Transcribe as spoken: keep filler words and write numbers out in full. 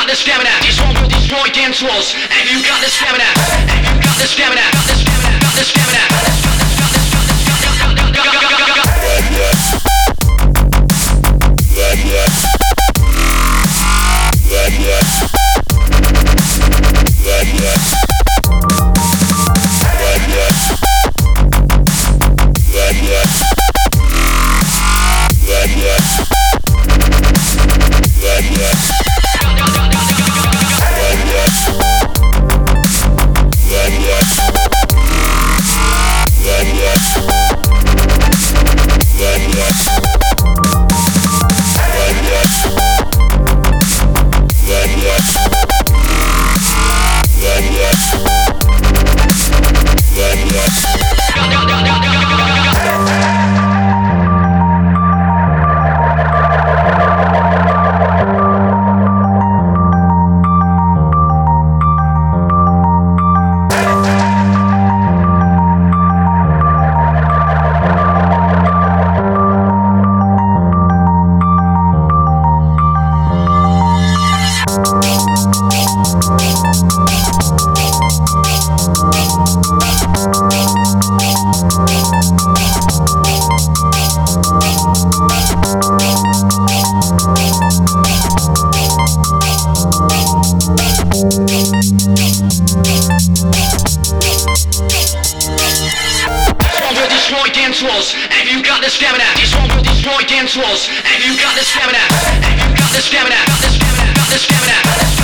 the stamina, this one will destroy dance floors. Have you got the stamina? Have you got the stamina? Got the stamina? Got the stamina? Have you got the stamina? This one will destroy dance floors. Have you got the stamina? Have you got the stamina? Got the stamina? Got the stamina?